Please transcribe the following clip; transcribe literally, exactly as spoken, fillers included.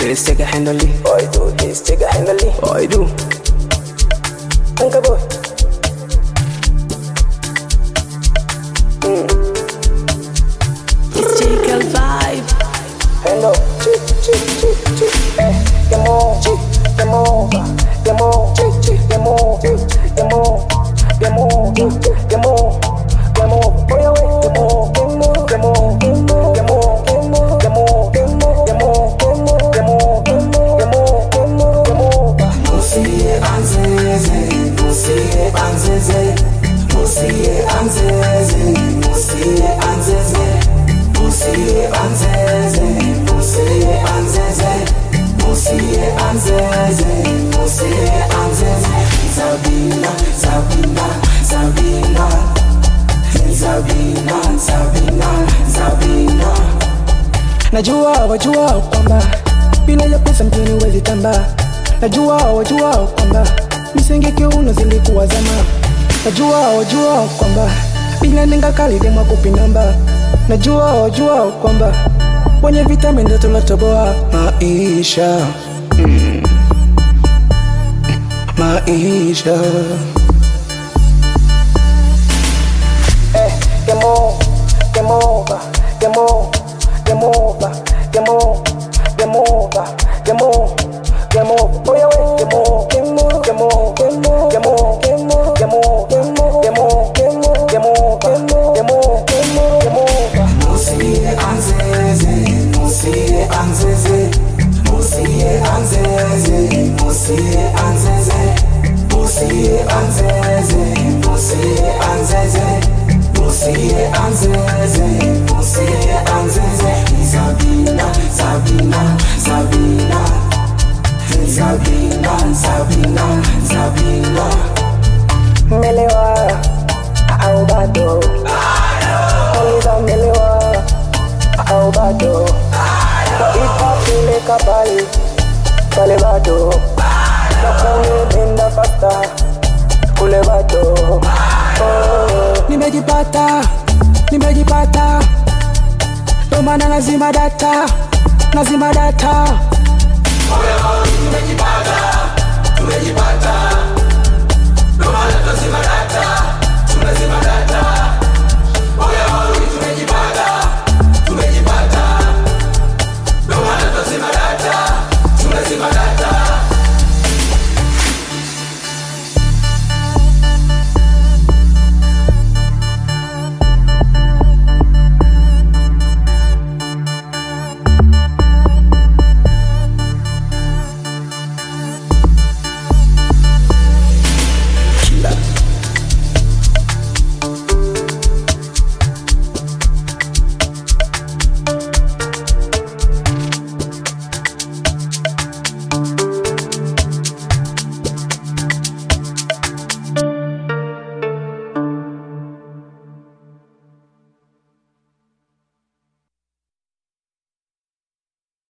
this, take a handle it. Boy do this, take a handle it. Boy do. Anka boy. Mm. It's Jacob vibe. Hello, chick, chick, chick, chick. Eh, come on, chick, come on, come on, chick, chick, come on, come on, come on, come on, come on. Boy away, come on, come on, come on, come on, come on, come on, come on, come on, come on, come on, come on, come on, come on. Musiye anzeze, musiye anzeze, musiye anzeze, musiye anzeze, musiye anzeze, musiye anzeze, musiye anzeze, musiye anzeze. Zabina, Zabina, Zabina, Zabina, Zabina, Zabina. Najua wajua kwamba bila ya pesa mjini huwezi tamba. Najua wajua kwamba misingi kiuno zilikuwa zama. Najua wajua kwamba bila nenga kali dema kupinamba. Najua wajua kwamba wenye vitamini ndo tunatoboa maisha. Mm. Maisha. Eh, game on, game over, game on, game over, game on, game over, game on. Game on, boy away, game on, game on, game on, game on, game on, game on, game on, game on, game on, game on, game on, game on, game on. Musiye anzeze, musiye anzeze, musiye anzeze, musiye anzeze, musiye anzeze, musiye anzeze, musiye anzeze, musiye anzeze. Zabina, Zabina, Zabina. Zabina, Zabina, Zabina. Melewa au bado? Bado. Melewa au bado? Itapeleka pale pale bado. Nakone nenda pata kule bado. Oh. Nimejipata, nimejipata. Ndo maana nazima data, nazima data. Tumejipata, tumejipata, ndo maana tunazima data, tunazima data.